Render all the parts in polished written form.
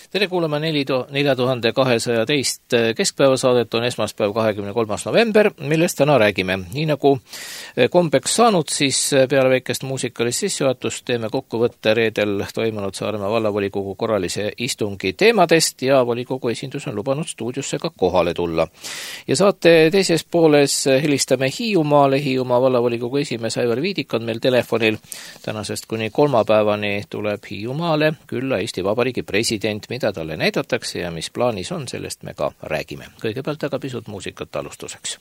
Tere kuulama 4202 keskpäevasaadet on esmaspäev 23. november, millest täna räägime. Nii nagu kombeks saanud, siis peale väikest muusikalist sissejuhatust teeme kokkuvõtte reedel toimunud Saaremaa vallavolikogu korralise istungi teemadest ja volikogu esindus on lubanud stuudiosse ka kohale tulla. Ja saate teises pooles helistame Hiiumaale. Hiiumaa vallavolikogu esimees Aivar Viidik on meil telefonil. Tänasest kuni kolmapäevani tuleb Hiiumaale külla Eesti Vabariigi president, mida talle näidatakse ja mis plaanis on, sellest me ka räägime. Kõigepealt aga pisut muusikat alustuseks.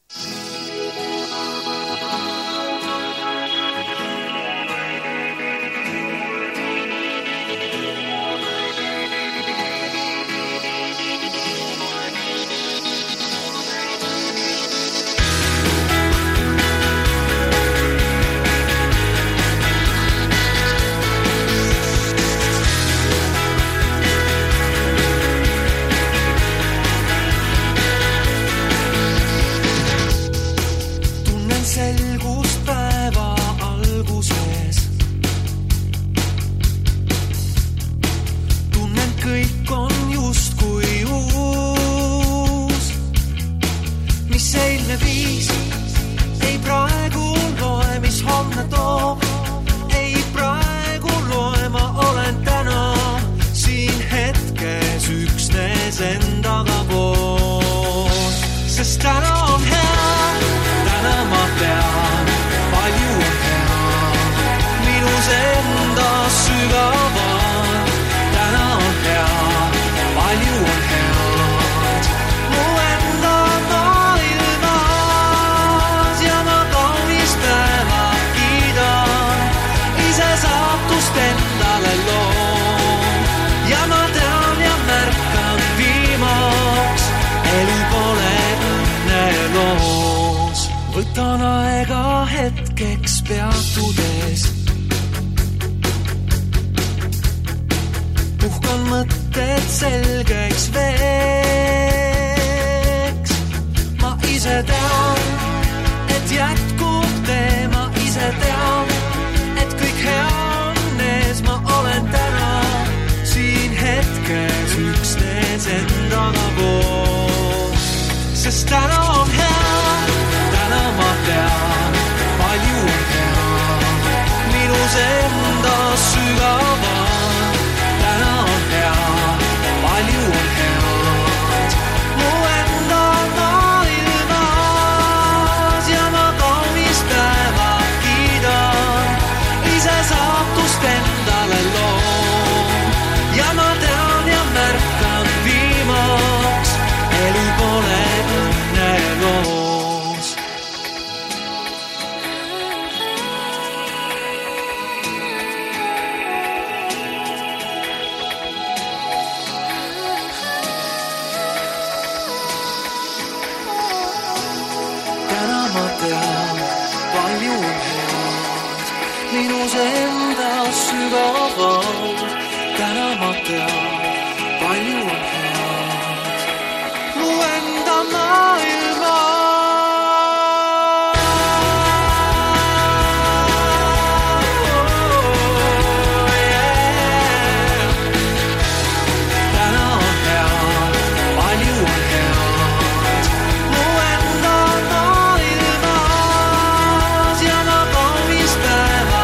Võtan aega hetkeks peatudes. Puhkan mõtted selgeks veeks. Ma ise tean, et jätkub tee. Ma ise tean, et kõik hea on ees. Ma olen täna siin hetkes üksnes endaga koos. Sest täna on hea. Täna ma tean, palju on hea, minus enda sügavan. Täna on hea, palju on head, mu enda maailmas. Ja ma kaunist päeva kiidan, ise saatust endale loon. Ja ma tean ja märkan viimaks, elu pole õnne loon. Minus enda sügaval, täna ma tean, palju on head, mu enda maailma. Täna on head, palju on head, mu enda maailmas. Ja ma kaunist päeva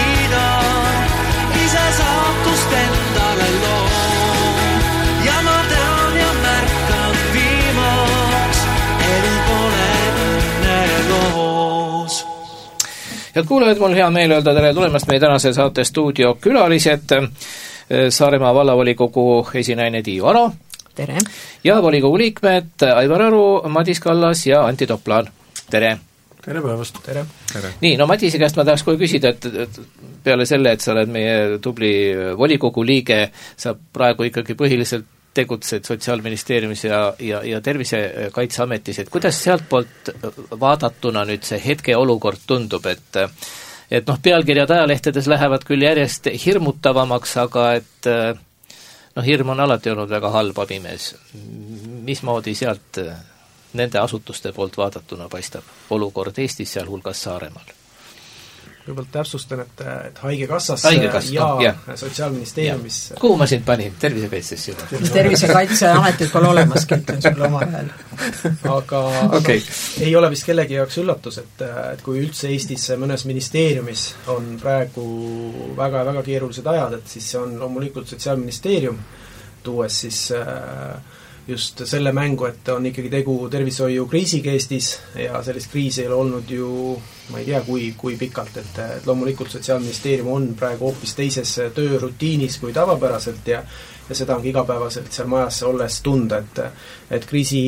saatust endale loon. Ja ma tean ja märkan viimaks, elu pole õnne loos. Head kuulajad, mul hea meel öelda tere tulemast meie tänase saate stuudio külalised. Saaremaa vallavolikogu esinaine Tiiu Aro. Tere. Ja volikogu liikmed Aivar Aru, Madis Kallas ja Antti Toplaan. Tere. Tere päevast. Tere. Nii, no Madise käest ma tahaks kohe küsida, et peale selle, et sa oled meie tubli volikogu liige, sa praegu ikkagi põhiliselt tegutsed Sotsiaalministeeriumis ja Tervisekaitseametis, et kuidas sealt poolt vaadatuna nüüd see hetke olukord tundub, et pealkirjad ajalehtedes lähevad küll järjest hirmutavamaks, aga et hirm on alati olnud väga halb abimees. Mismoodi sealt nende asutuste poolt vaadatuna paistab olukord Eestis, sealhulgas Saaremaal? Kõigepealt täpsustan, et Haigekassass ja Sotsiaalministeeriumis. Kuhu ma sind panin? Tervisekaitsesse? Tervisekaitseametit pole olemas, ütlen sulle oma hääl. Aga ei ole vist kellegi jaoks üllatus, et kui üldse Eestis mõnes ministeeriumis on praegu väga keerulised ajad, et siis see on loomulikult Sotsiaalministeerium, tuues siis just selle mängu, et on ikkagi tegu tervishoiu kriisiga Eestis ja sellist kriisi ei ole olnud ju, ma ei tea, kui pikalt, et loomulikult Sotsiaalministeerium on praegu hoopis teises töörutiinis kui tavapäraselt ja seda ongi igapäevaselt seal majas olles tunda, et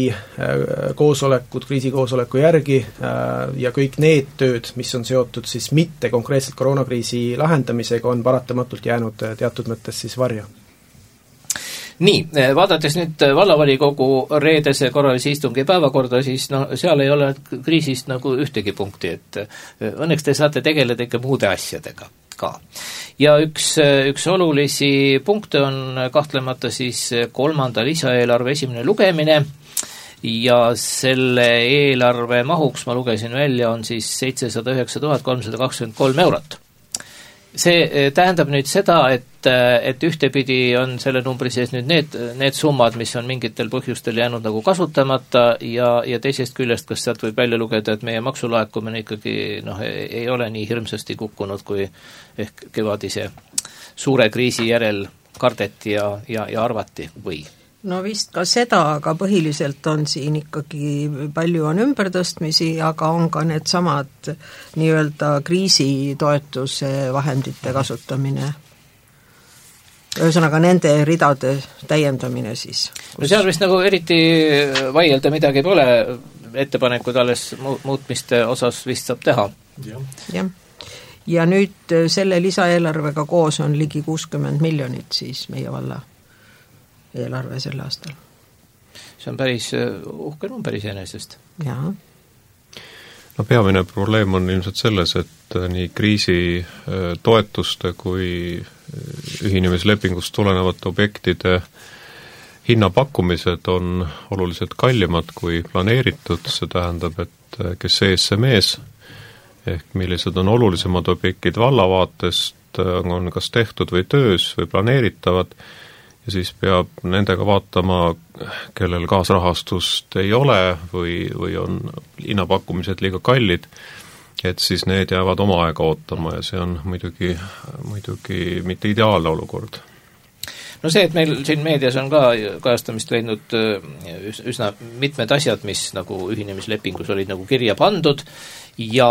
kriisikoosoleku järgi ja kõik need tööd, mis on seotud siis mitte konkreetselt koroonakriisi lahendamisega, on paratamatult jäänud teatud mõttes siis varja. Nii, vaadates nüüd vallavolikogu reedese korralise istungi päevakorda, siis seal ei ole kriisist nagu ühtegi punkti, et õnneks te saate tegeleda ikka muude asjadega ka. Ja üks olulisi punkte on kahtlemata siis 3. lisaeelarve esimene lugemine ja selle eelarve mahuks, ma lugesin välja, on siis 709 323 eurot. See tähendab nüüd seda, et ühtepidi on selle numbri sees nüüd need summad, mis on mingitel põhjustel jäänud nagu kasutamata ja teisest küljest, kas sealt võib välja lugeda, et meie maksulaekumine ikkagi ei ole nii hirmsasti kukkunud, kui ehk kevadise suure kriisi järel kardeti ja arvati või? No vist ka seda, aga põhiliselt on siin ikkagi palju on ümbertõstmisi, aga on ka need samad nii-öelda kriisitoetuse vahendite kasutamine. Ühesõnaga nende ridade täiendamine siis. No seal vist nagu eriti vaielda midagi pole, ettepanekud alles muutmiste osas vist saab teha. Jah. Ja nüüd selle lisaeelarvega koos on ligi 60 miljonit siis meie valla eelarve selle aastal. See on päris uhke number iseenesest. Jaa. No peamine probleem on ilmselt selles, et nii kriisi toetuste kui ühinemislepingust tulenevate objektide hinnapakkumised on oluliselt kallimad kui planeeritud, see tähendab, et kes ees see mees, ehk millised on olulisemad objektid vallavaatest, on kas tehtud või töös või planeeritavad, ja siis peab nendega vaatama, kellel kaasrahastust ei ole või on hinnapakkumised liiga kallid, et siis need jäävad oma aega ootama ja see on muidugi mitte ideaalne olukord. No see, et meil siin meedias on ka kajastamist leidnud üsna mitmed asjad, mis nagu ühinemislepingus olid nagu kirja pandud ja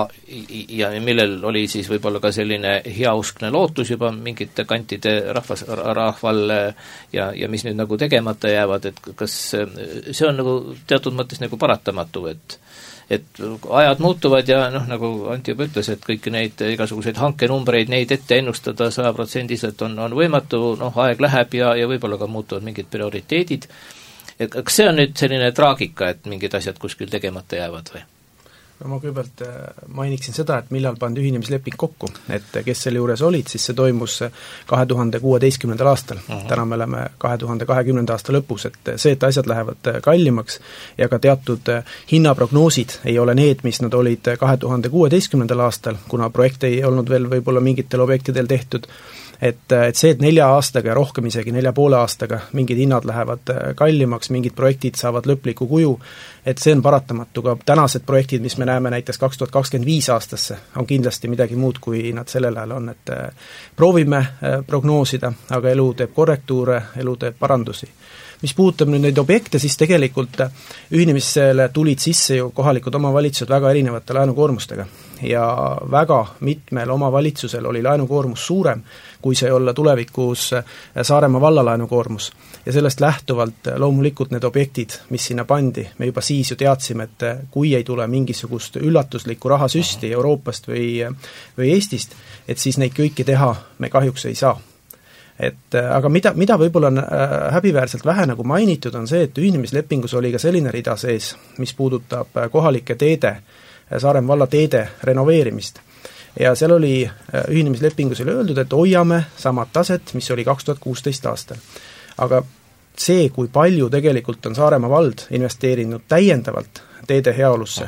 millel oli siis võib-olla ka selline heauskne lootus juba mingite kantide rahval ja mis nüüd nagu tegemata jäävad, et kas see on nagu teatud mõttes nagu paratamatu, et ajad muutuvad ja nagu Anti juba ütles, et kõiki neid igasuguseid hankenumbreid, neid ette ennustada 100% on võimatu, aeg läheb ja võib-olla ka muutuvad mingid prioriteedid. Et kas see on nüüd selline traagika, et mingid asjad kuskil tegemata jäävad või? No ma kõigepealt mainiksin seda, et millal pandi ühinemisleping kokku, et kes selle juures olid, siis see toimus 2016. aastal. Täna me oleme 2020. aasta lõpus, et see, et asjad lähevad kallimaks ja ka teatud hinnaprognoosid ei ole need, mis nad olid 2016. aastal, kuna projekt ei olnud veel võib-olla mingitel objektidel tehtud, et see, et 4 aastaga ja rohkem isegi 4,5 aastaga mingid hinnad lähevad kallimaks, mingid projektid saavad lõpliku kuju, et see on paratamatu, ka tänased projektid, mis me näeme näiteks 2025 aastasse, on kindlasti midagi muud, kui nad sellel ajal on, et proovime prognoosida, aga elu teeb korrektuure, elu teeb parandusi. Mis puudutab nüüd neid objekte, siis tegelikult ühinemisele tulid sisse ju kohalikud omavalitsused väga erinevate laenukoormustega ja väga mitmel omavalitsusel oli laenukoormus suurem, kui see olla tulevikus Saaremaa valla laenukoormus. Ja sellest lähtuvalt loomulikult need objektid, mis sinna pandi, me juba siis ju teadsime, et kui ei tule mingisugust üllatuslikku rahasüsti Euroopast või Eestist, et siis neid kõiki teha me kahjuks ei saa. Aga mida võib-olla on häbiväärselt vähe nagu mainitud, on see, et ühinemislepingus oli ka selline rida sees, mis puudutab kohalike teede, Saaremaa valla teede renoveerimist. Ja seal oli ühinemislepingus oli öeldud, et hoiame samad taset, mis oli 2016 aastal. Aga see, kui palju tegelikult on Saaremaa vald investeerinud täiendavalt teede heaolusse,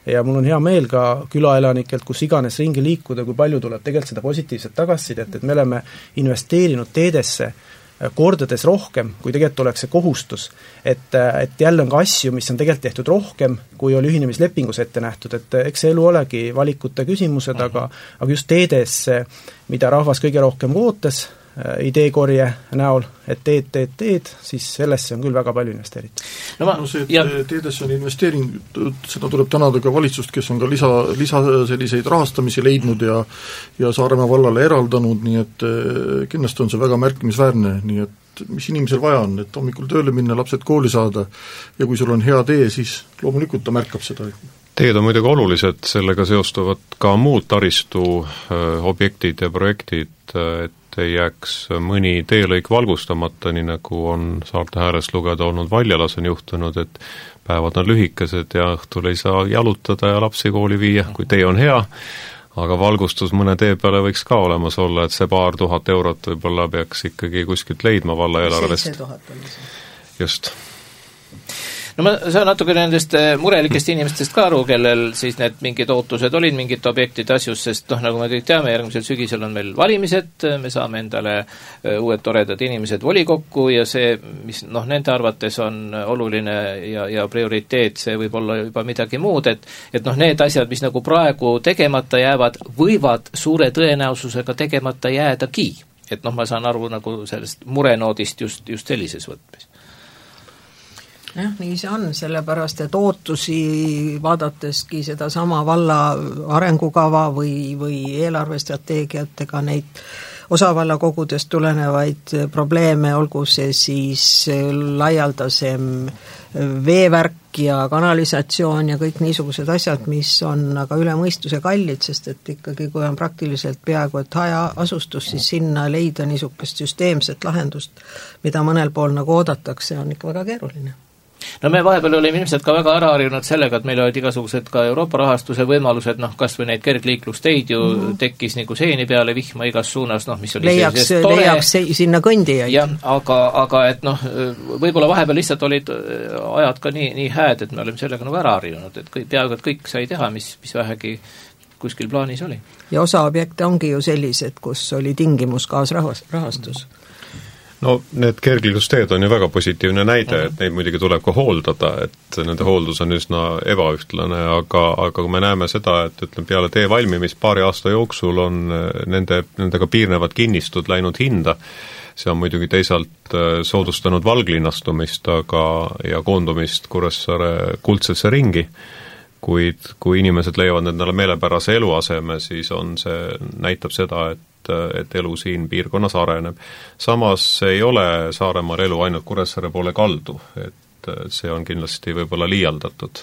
ja mul on hea meel ka külaelanikelt, kus iganes ringi liikuda, kui palju tuleb tegelikult seda positiivset tagasisidet, et me oleme investeerinud teedesse kordades rohkem, kui tegelikult oleks see kohustus. Et jälle on ka asju, mis on tegelikult tehtud rohkem, kui oli ühinemislepingus ette nähtud, et eks see elu olegi valikute küsimused, aga just teedes, mida rahvas kõige rohkem ootas, ideekorje näol, et teed, siis sellesse on küll väga palju investeeritud. Teedesse on investeering, seda tuleb tänada ka valitsust, kes on ka lisa selliseid rahastamisi leidnud ja Saaremaa vallale eraldanud, nii et kindlasti on see väga märkimisväärne, nii et mis inimesel vaja on, et hommikul tööle minna, lapsed kooli saada ja kui sul on hea tee, siis loomulikult ta märkab seda. Teed on muidugi olulised, sellega seostuvad ka muud taristu objektid ja projektid, et ei jääks mõni teelõik valgustamata, nii nagu on saarte ääres lugeda olnud Valjalas on juhtunud, et päevad on lühikesed ja õhtul ei saa jalutada ja lapsi kooli viia, kui tee on hea, aga valgustus mõne tee peale võiks ka olemas olla, et see paar tuhat eurot võib-olla peaks ikkagi kuskilt leidma valla eelarvest. 7000 oli see. Just. No ma saan natuke nendest murelikest inimestest ka aru, kellel siis need mingid ootused olid mingid objektide asjus, sest nagu me kõik teame, järgmisel sügisel on meil valimised, me saame endale uued toredad inimesed volikokku ja see, mis nende arvates on oluline ja prioriteet, see võib olla juba midagi muud, et need asjad, mis nagu praegu tegemata jäävad, võivad suure tõenäosusega tegemata jäädagi. Et ma saan aru nagu sellest murenoodist just sellises võtmes. Jah, nii see on, sellepärast, et ootusi vaadateski seda sama valla arengukava või eelarvestrateegiat, ega neid osavallakogudest tulenevaid probleeme, olgu see siis laialdasem veevärk ja kanalisatsioon ja kõik niisugused asjad, mis on aga üle mõistuse kallid, sest et ikkagi kui on praktiliselt peaaegu et hajaasustus, siis sinna leida niisugust süsteemset lahendust, mida mõnel pool nagu oodatakse, on ikka väga keeruline. No me vahepeal olime ilmselt ka väga ära harjunud sellega, et meil olid igasugused ka Euroopa rahastuse võimalused, kas või neid kergliiklusteid ju tekkis nagu seeni peale vihma igas suunas, mis oli leiaks sinna kõndijaid. Jah, aga et võib-olla vahepeal lihtsalt olid ajad ka nii hääd, et me olime sellega nagu ära harjunud, et peaaegu et kõik sai teha, mis vähegi kuskil plaanis oli. Ja osa objekte ongi ju sellised, kus oli tingimus kaasrahastus. No need kergliiklusteed on ju väga positiivne näide, et neid muidugi tuleb ka hooldada, et nende hooldus on üsna ebaühtlane, aga kui me näeme seda, et peale tee valmimist paari aasta jooksul on nendega piirnevad kinnistud läinud hinda, see on muidugi teisalt soodustanud valglinnastumist ja koondumist Kuressaare kuldsesse ringi, kuid kui inimesed leiavad endale meelepärase eluaseme, siis näitab seda, et elu siin piirkonnas areneb. Samas ei ole Saaremaal elu ainult Kuressaare poole kaldu, et see on kindlasti võib-olla liialdatud.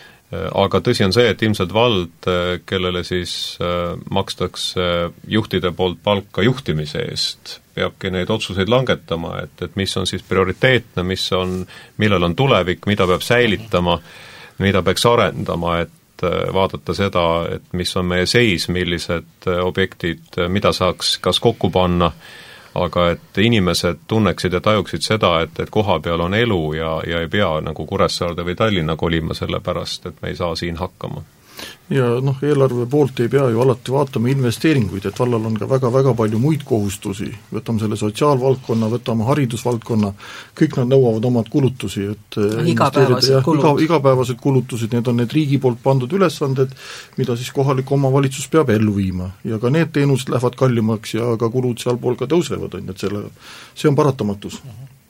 Aga tõsi on see, et ilmselt vald, kellele siis makstakse juhtide poolt palka juhtimise eest, peabki neid otsuseid langetama, et mis on siis prioriteetne, millel on tulevik, mida peab säilitama, mida peaks arendama, et vaadata seda, et mis on meie seis, millised objektid, mida saaks kas kokku panna, aga et inimesed tunneksid ja tajuksid seda, et koha peal on elu ja ei pea nagu Kuressaarde või Tallinna kolima selle pärast, et me ei saa siin hakkama. Ja eelarve poolt ei pea ju alati vaatama investeeringuid, et vallal on ka väga-väga palju muid kohustusi, võtame selle sotsiaalvaldkonna, võtame haridusvaldkonna, kõik nad nõuavad omad kulutusi, et igapäevased kulutused, need on need riigi poolt pandud ülesanded, mida siis kohalik omavalitsus peab ellu viima ja ka need teenused lähevad kallimaks ja ka kulud sealpool ka tõusevad, et see on paratamatus.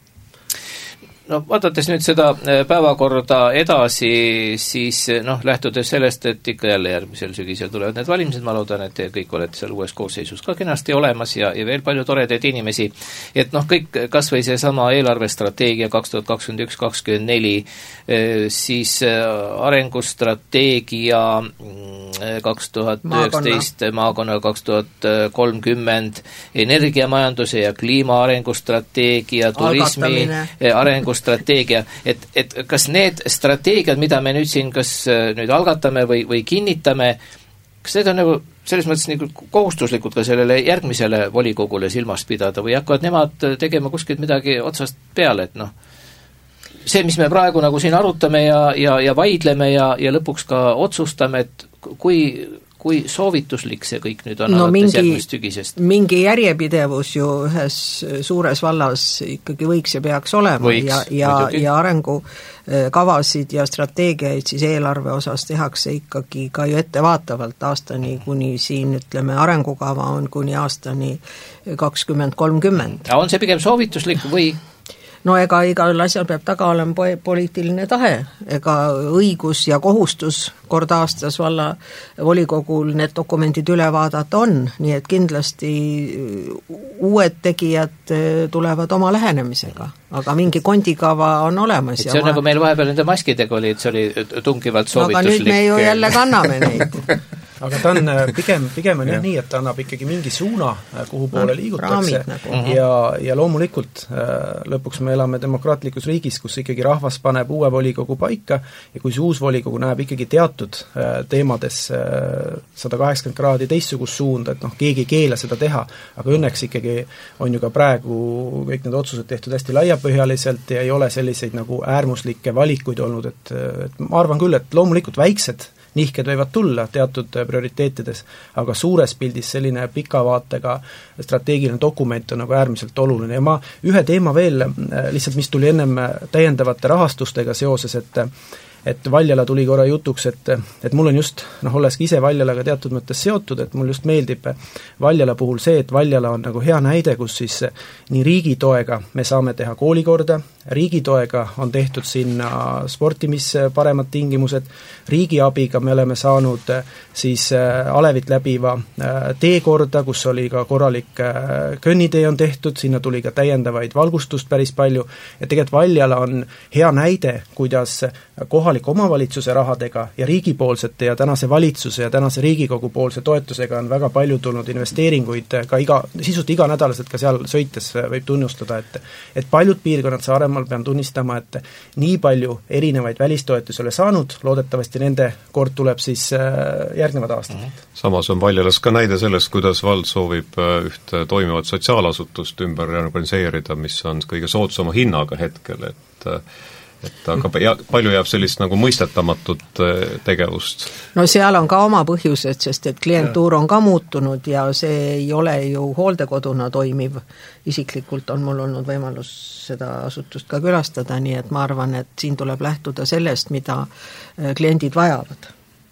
No vaadates nüüd seda päevakorda edasi, siis lähtudes sellest, et ikka jälle järgmisel sügisel tulevad need valimised, ma loodan, et te kõik olete seal uues koosseisus ka kenasti olemas ja veel palju toredaid inimesi, et kõik kas või see sama eelarvestrateegia 2021-2024, siis arengustrateegia 2019 maakonna 2030, energiamajanduse ja kliima arengustrateegia, turismi arengustrateegia, et kas need strateegiad, mida me nüüd siin kas nüüd algatame või kinnitame, kas need on nagu selles mõttes nagu kohustuslikud ka sellele järgmisele volikogule silmast pidada või hakkavad nemad tegema kuskilt midagi otsast peale, et see, mis me praegu nagu siin arutame ja vaidleme ja lõpuks ka otsustame, et kui soovituslik see kõik nüüd on alates järgmist sügisest? Mingi järjepidevus ju ühes suures vallas ikkagi võiks ja peaks olema ja arengukavasid ja strateegiaid siis eelarve osas tehakse ikkagi ka ju ettevaatavalt aastani kuni siin, ütleme, arengukava on kuni aastani 2030. On see pigem soovituslik või? No ega igal asjal peab taga olema poliitiline tahe, ega õigus ja kohustus kord aastas valla volikogul need dokumendid üle vaadata on, nii et kindlasti uued tegijad tulevad oma lähenemisega, aga mingi kondikava on olemas. Et see on nagu meil vahepeal nende maskidega oli, et see oli tungivalt soovituslik. Aga nüüd me ju jälle kanname neid. Aga ta on pigem on jah nii, et ta annab ikkagi mingi suuna, kuhu poole liigutakse ja loomulikult lõpuks me elame demokraatlikus riigis, kus ikkagi rahvas paneb uue volikogu paika ja kui see uus volikogu näeb ikkagi teatud teemades 180 kraadi teistsugust suunda, et keegi ei keela seda teha, aga õnneks ikkagi on ju ka praegu kõik need otsused tehtud hästi laiapõhjaliselt ja ei ole selliseid nagu äärmuslikke valikuid olnud, et ma arvan küll, et loomulikult väiksed nihked võivad tulla teatud prioriteetides, aga suures pildis selline pika vaatega strateegiline dokument on nagu äärmiselt oluline ja ma ühe teema veel lihtsalt, mis tuli ennem täiendavate rahastustega seoses, et Valjala tuli korra jutuks, et mul on just, olles ise Valjalaga teatud mõttes seotud, et mul just meeldib Valjala puhul see, et Valjala on nagu hea näide, kus siis nii riigi toega me saame teha koolikorda, riigi toega on tehtud sinna sportimis paremad tingimused, riigi abiga me oleme saanud siis Alevit läbiva teekorda, kus oli ka korralik kõnnitee on tehtud, sinna tuli ka täiendavaid valgustust päris palju, ja tegelikult Valjala on hea näide, kuidas kohaliku omavalitsuse rahadega ja riigipoolsete ja tänase valitsuse ja tänase Riigikogu poolse toetusega on väga palju tulnud investeeringuid ka sisult iganädalaselt ka seal sõites võib tunnustada, et paljud piirkonnad Saaremaal pean tunnistama, et nii palju erinevaid välistoetusi ole saanud, loodetavasti nende kord tuleb siis järgnevad aastad. Samas on Valjalas ka näide sellest, kuidas vald soovib ühte toimivat sotsiaalasutust ümber organiseerida, mis on kõige soodsama hinnaga hetkel, aga palju jääb sellist nagu mõistetamatut tegevust? No seal on ka oma põhjused, sest et klientuur on ka muutunud ja see ei ole ju hooldekoduna toimiv. Isiklikult on mul olnud võimalus seda asutust ka külastada, nii et ma arvan, et siin tuleb lähtuda sellest, mida kliendid vajavad.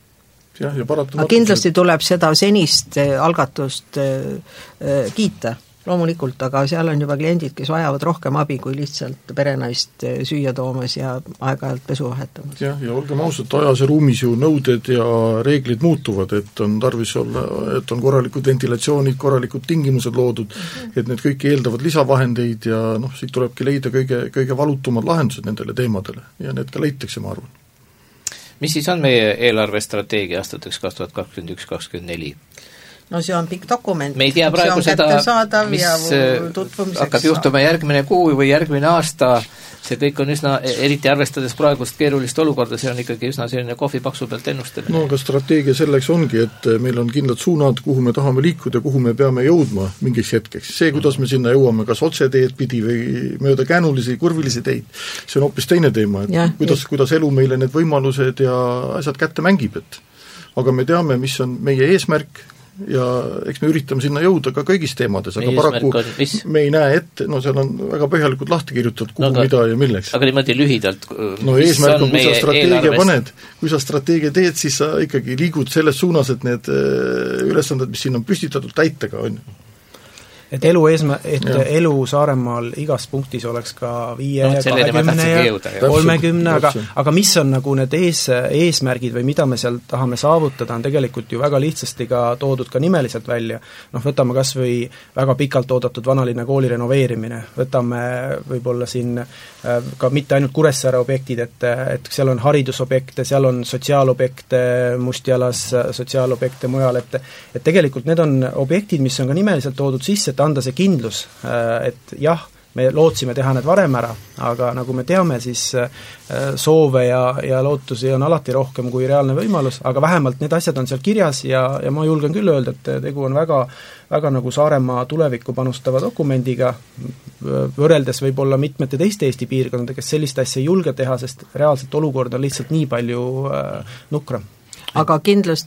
Aga kindlasti tuleb seda senist algatust kiita. Loomulikult, aga seal on juba kliendid, kes vajavad rohkem abi kui lihtsalt perenaist süüa toomas ja aeg-ajalt pesu vahetamas. Ja olgem ausalt, ajas ja ruumis ju nõuded ja reeglid muutuvad, et on tarvis olla, et on korralikud ventilatsioonid, korralikud tingimused loodud, et need kõik eeldavad lisavahendeid ja siit tulebki leida kõige valutumad lahendused nendele teemadele ja need ka leitakse, ma arvan. Mis siis on meie eelarvestrateegia aastateks 2021-2024? No see on pikk dokument, me ei tea praegu seda, mis hakkab juhtuma järgmine kuu või järgmine aasta, see kõik on üsna, eriti arvestades praegust keerulist olukorda, see on ikkagi üsna selline kohvipaksu pealt ennustamine. No aga strateegia selleks ongi, et meil on kindlad suunad, kuhu me tahame liikuda, kuhu me peame jõudma mingiks hetkeks. See, kuidas me sinna jõuame, kas otseteed pidi või mööda käänulisi, kurvilisi teid, see on hoopis teine teema, et kuidas elu meile need võimalused ja asjad kätte mängib, et aga me teame, mis on meie eesmärk, ja eks me üritame sinna jõuda ka kõigis teemades, aga paraku me ei näe ette, seal on väga põhjalikult lahti kirjutatud, kuhu mida ja milleks. Aga niimoodi lühidalt, eesmärk on, kui sa strateegia paned, kui sa strateegia teed, siis sa ikkagi liigud selles suunas, et need ülesanded, mis siin on püstitatud, täita ka on. Et elu Saaremaal igas punktis oleks ka 5, 20 ja 30, aga mis on nagu need eesmärgid või mida me seal tahame saavutada, on tegelikult ju väga lihtsasti ka toodud ka nimeliselt välja. Võtame kas või väga pikalt oodatud vanalinna kooli renoveerimine, võtame võib-olla siin ka mitte ainult Kuressaare objektid, et seal on haridusobjekte, seal on sotsiaalobjekte Mustjalas, sotsiaalobjekte mujal, et tegelikult need on objektid, mis on ka nimeliselt toodud sisse, et anda see kindlus, et jah, me lootsime teha need varem ära, aga nagu me teame, siis soove ja lootusi on alati rohkem kui reaalne võimalus, aga vähemalt need asjad on seal kirjas ja ma julgen küll öelda, et tegu on väga nagu Saaremaa tulevikku panustava dokumendiga, võrreldes võib-olla mitmete teiste Eesti piirkondadega, kes sellist asja ei julge teha, sest reaalselt olukord on lihtsalt nii palju nukram. Aga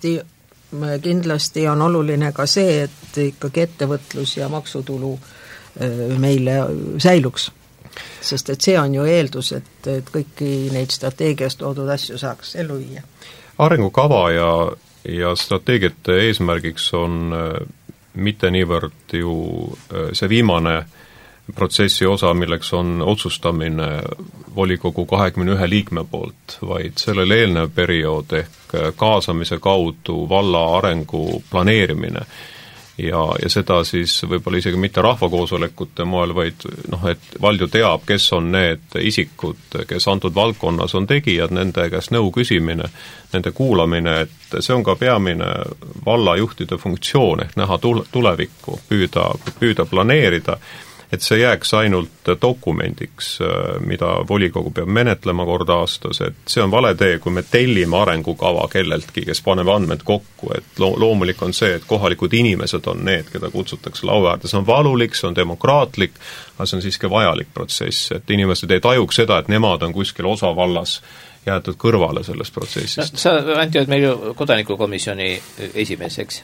kindlasti on oluline ka see, et ikkagi ettevõtlus ja maksutulu meile säiluks. Sest et see on ju eeldus, et kõiki neid strateegiast toodud asju saaks ellu viia. Arengukava ja strateegiate eesmärgiks on mitte niivõrd ju see viimane protsessi osa, milleks on otsustamine volikogu 21 liikme poolt, vaid sellele eelnev periood ehk kaasamise kaudu valla arengu planeerimine ja seda siis võib-olla isegi mitte rahvakoosolekute moel, vaid et vald ju teab, kes on need isikud, kes antud valdkonnas on tegijad, nende käest nõu küsimine, nende kuulamine, et see on ka peamine vallajuhtide funktsioon ehk näha tulevikku, püüda planeerida, et see jääks ainult dokumendiks, mida volikogu peab menetlema kord aastas, et see on vale tee, kui me tellime arengukava kelleltki, kes paneb andmed kokku, et loomulik on see, et kohalikud inimesed on need, keda kutsutakse laua äärde, see on valulik, see on demokraatlik, aga see on siiski vajalik protsess, et inimesed ei tajuks seda, et nemad on kuskil osa vallas jäetud kõrvale sellest protsessist. No, sa, Anti, oled meil ju kodanikukomisjoni esimees, eks?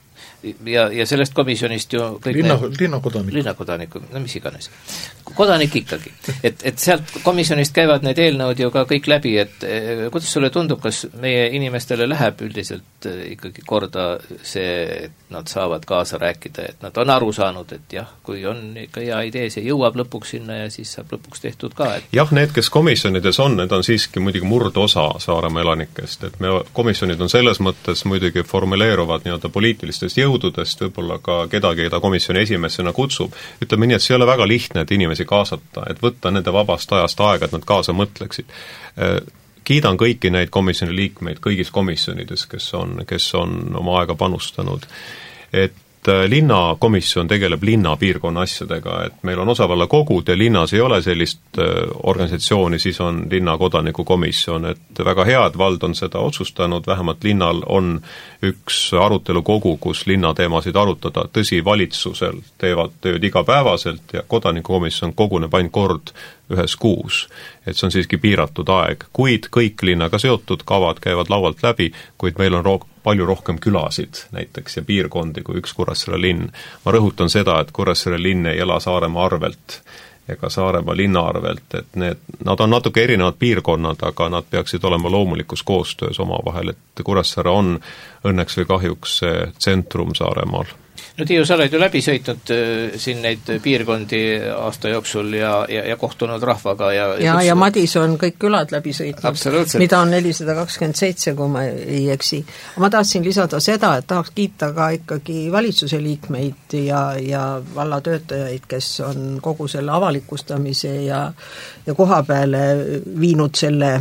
Ja sellest komisjonist ju kõik linnakodanikud, no mis iganes. Kodanik ikkagi. Et sealt komisjonist käivad need eelnõud ju ka kõik läbi, et kuidas sulle tundub, kas meie inimestele läheb üldiselt ikkagi korda see, et nad saavad kaasa rääkida, et nad on aru saanud, et jah, kui on ikka hea idee, see jõuab lõpuks sinna ja siis saab lõpuks tehtud ka. Et... Jah, need, kes komisjonides on, need on siiski muidugi murdosa Saaremaa elanikest, et me komisjonid on selles mõttes muidugi formuleeruvad nii-öelda poliitilistest jõududest, võib-olla ka kedagi, keda komisjoni esimeesena kutsub. Ütleme nii, et see ei ole väga lihtne, et inimesi kaasata, et võtta nende vabast ajast aega, et nad kaasa mõtleksid. Kiidan kõiki neid komisjoni liikmeid kõigis komisjonides, kes on oma aega panustanud. Et linnakomisjon tegeleb linnapiirkonna asjadega, et meil on osavallakogud ja linnas ei ole sellist organisatsiooni, siis on linnakodanikukomisjon, et väga hea, et vald on seda otsustanud, vähemalt linnal on üks arutelukogu, kus linnateemasid arutada, tõsi, valitsusel teevad tööd igapäevaselt ja kodanikukomisjon koguneb ainult kord ühes kuus, et see on siiski piiratud aeg, kuid kõik linnaga seotud kavad käivad laualt läbi, kuid meil on palju rohkem külasid näiteks ja piirkondi kui üks Kuressaare linn. Ma rõhutan seda, et Kuressaare linn ei ela Saaremaa arvelt ega Saaremaa linna arvelt, et nad on natuke erinevad piirkonnad, aga nad peaksid olema loomulikus koostöös omavahel, et Kuressaare on õnneks või kahjuks see tsentrum Saaremaal. No Tiiu, sa oled ju läbi sõitnud siin neid piirkondi aasta jooksul ja kohtunud rahvaga ja Madis on kõik külad läbi sõitnud, mida on 427, kui ma ei eksi. Ma tahtsin lisada seda, et tahaks kiita ka ikkagi valitsuse liikmeid ja vallatöötajaid, kes on kogu selle avalikustamise ja koha peale viinud selle,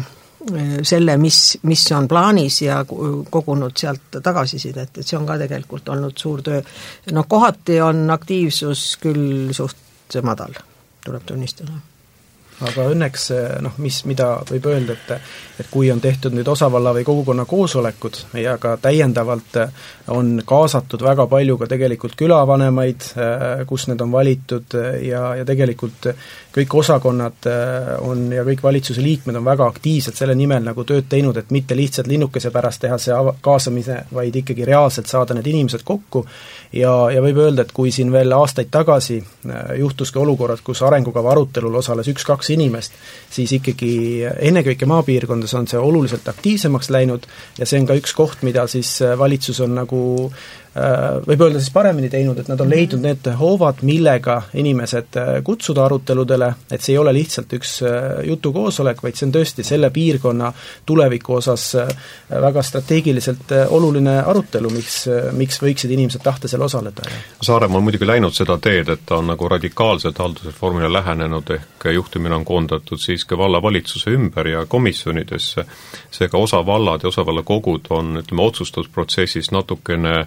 mis on plaanis ja kogunud sealt tagasisidet, et see on ka tegelikult olnud suur töö. No kohati on aktiivsus küll suht madal, tuleb tunnistada. Aga õnneks, mida võib öelda, et kui on tehtud nüüd osavalla või kogukonna koosolekud ja ka täiendavalt on kaasatud väga palju ka tegelikult külavanemaid, kus need on valitud ja tegelikult kõik osakonnad on ja kõik valitsuse liikmed on väga aktiivselt selle nimel nagu tööd teinud, et mitte lihtsalt linnukese pärast teha see kaasamise, vaid ikkagi reaalselt saada need inimesed kokku ja võib öelda, et kui siin veel aastaid tagasi juhtuski olukorrad, kus arengukava arutelul osales 1-2 inimest, siis ikkagi ennekõike maapiirkondades on see oluliselt aktiivsemaks läinud ja see on ka üks koht, mida siis valitsus on nagu võib öelda siis paremini teinud, et nad on leidnud need hoovad, millega inimesed kutsuda aruteludele, et see ei ole lihtsalt üks jutukoosolek, vaid see on tõesti selle piirkonna tuleviku osas väga strateegiliselt oluline arutelu, miks võiksid inimesed tahta seal osaleda. Saaremaa on muidugi läinud seda teed, et ta on nagu radikaalselt haldusreformile lähenenud, ehk juhtimine on koondatud siiski vallavalitsuse ümber ja komisjonidesse, seega osavallad ja osavallakogud on, ütleme, otsustusprotsessis natukene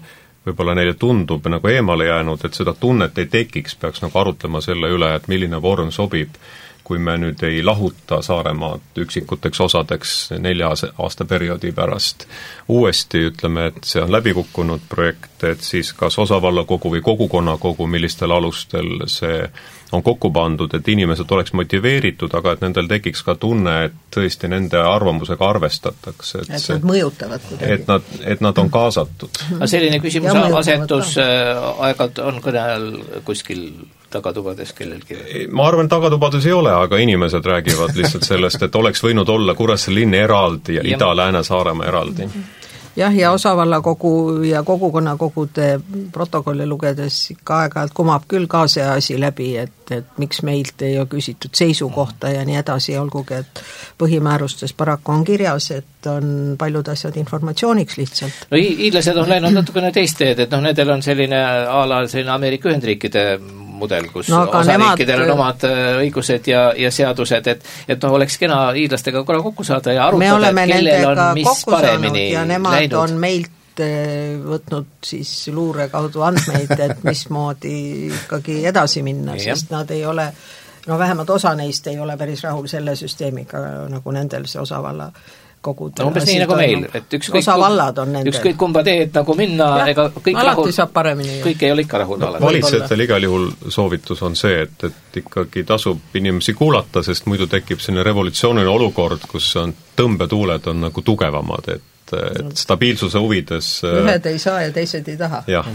võib-olla neile tundub nagu eemale jäänud, et seda tunnet ei tekiks, peaks nagu arutlema selle üle, et milline vorm sobib, kui me nüüd ei lahuta Saaremaad üksikuteks osadeks 4 aasta perioodi pärast. Uuesti ütleme, et see on läbikukkunud projekt, et siis kas osavallakogu või kogukonnakogu, millistel alustel see on kokku pandud, et inimesed oleks motiveeritud, aga et nendel tekiks ka tunne, et tõesti nende arvamusega arvestatakse. Et nad mõjutavad kuidagi. Et nad on kaasatud. Selline küsimus asetus aegad on kõne all kuskil tagatubades kellelgi? Ma arvan, tagatubades ei ole, aga inimesed räägivad lihtsalt sellest, et oleks võinud olla Kuressaare linn eraldi ja Ida-Lääne-Saaremaa eraldi. Jah, ja osavallakogu ja kogukonnakogude protokolli lugedes ikka aeg-ajalt kumab küll ka see asi läbi, et miks meilt ei ole küsitud seisukohta ja nii edasi, olgugi et põhimäärustes paraku on kirjas, et on paljud asjad informatsiooniks lihtsalt. No hiidlased on läinud natukene teist teed, et nendel on selline selline Ameerika Ühendriikide mudel, kus osariikidel on omad õigused ja seadused, et oleks kena hiidlastega korra kokku saada ja arutada, et kellel on mis paremini ja nemad läinud. On meilt võtnud siis luure kaudu andmeid, et mismoodi ikkagi edasi minna, sest nad ei ole, vähemalt osa neist ei ole päris rahul selle süsteemiga, nagu nendel see osavalla kogudel. Umbes nii nagu meil, et ükskõik kumba teed nagu minna, ega kõik rahul, kõik ei ole ikka rahul. Valitsejatel igal juhul soovitus on see, et ikkagi tasub inimesi kuulata, sest muidu tekib selline revolutsiooniline olukord, kus tõmbetuuled on nagu tugevamad, et stabiilsuse huvides ühed ei saa ja teised ei taha. Jah.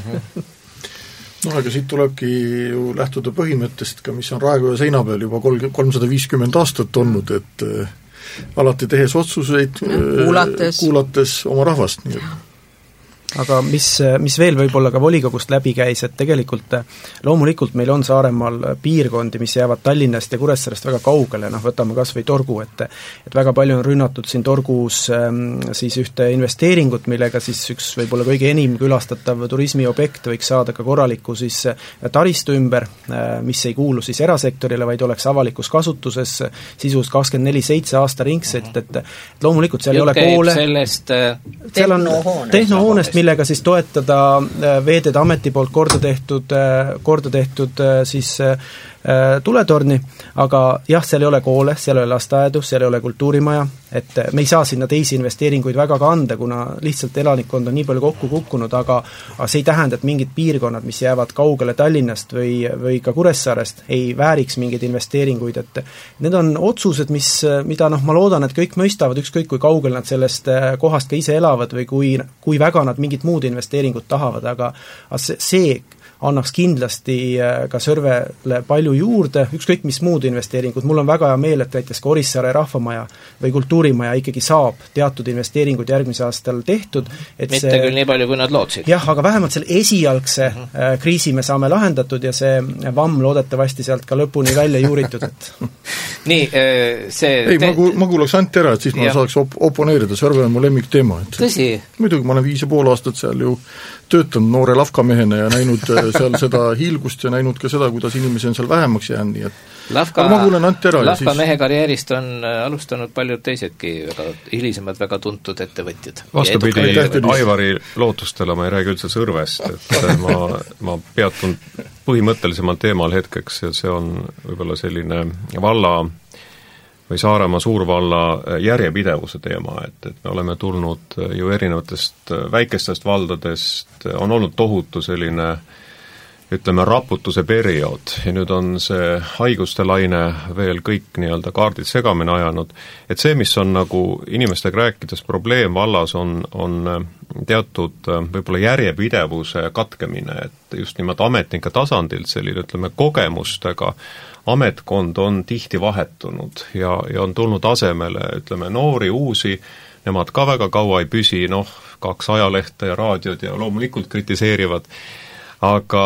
Aga siit tulebki ju lähtuda põhimõttest ka, mis on Raekoja seina peal juba 350 aastat olnud, et alati tehes otsuseid kuulates oma rahvast. Nii. Aga mis veel võib-olla ka volikogust läbi käis, et tegelikult loomulikult meil on Saaremaal piirkondi, mis jäävad Tallinnast ja Kuressaarest väga kaugele, võtame kas või Torgu, et väga palju on rünnatud siin Torgus siis ühte investeeringut, millega siis üks võib-olla kõige enim külastatav turismiobjekt võiks saada ka korraliku siis taristu ümber, mis ei kuulu siis erasektorile, vaid oleks avalikus kasutuses sisus 24/7 aasta ringselt, et loomulikult seal ei ole koole, seal on tehnohoonest, millega siis toetada Veeteede Ameti poolt korda tehtud siis tuletorni, aga jah, seal ei ole koole, seal ei ole lasteaedu, seal ei ole kultuurimaja, et me ei saa sinna teisi investeeringuid väga ka anda, kuna lihtsalt elanikkond on nii palju kokku kukkunud, aga see ei tähenda, et mingid piirkonnad, mis jäävad kaugele Tallinnast või ka Kuressaarest, ei vääriks mingeid investeeringuid, et need on otsused, mida ma loodan, et kõik mõistavad, ükskõik kui kaugel nad sellest kohast ka ise elavad või kui väga nad mingit muud investeeringut tahavad, aga see annaks kindlasti ka Sõrvele palju juurde, ükskõik mis muud investeeringud. Mul on väga hea meel, et näiteks ka Orissaare rahvamaja või kultuurimaja ikkagi saab teatud investeeringud järgmise aastal tehtud. Mitte küll nii palju, kui nad lootsid. Jah, aga vähemalt selle esialgse kriisi me saame lahendatud ja see vamm loodetavasti sealt ka lõpuni välja juuritud. Et. Nii, see... ma kuulaks Antti ära, et siis ma saaks oponeerida, Sõrve on mu lemmikteema. Tõsi? Muidugi, ma olen 5,5 aastat seal ju töötanud noore lafkamehena ja näinud seal seda hiilgust ja näinud ka seda, kuidas inimesi on seal vähemaks jäänud, nii et aga ma kuulen Antti ära. Lafkamehe karjäärist on alustanud paljud teisedki hilisemad väga tuntud ettevõtjad. Vastupidi, Aivari lootustele ma ei räägi üldse Sõrvest, et ma peatun põhimõttelisemalt teemal hetkeks ja see on võib-olla selline valla või Saaremaa suurvalla järjepidevuse teema, et me oleme tulnud ju erinevatest väikestest valdadest, on olnud tohutu selline, ütleme, raputuse periood ja nüüd on see haiguste laine veel kõik nii-öelda kaardid segamini ajanud, et see, mis on nagu inimestega rääkides probleem vallas, on teatud võib-olla järjepidevuse katkemine, et just nimelt ametnike tasandilt selline, ütleme, kogemustega ametkond on tihti vahetunud ja on tulnud asemele, ütleme, noori, uusi, nemad ka väga kaua ei püsi, 2 ajalehte ja raadiod ja loomulikult kritiseerivad, aga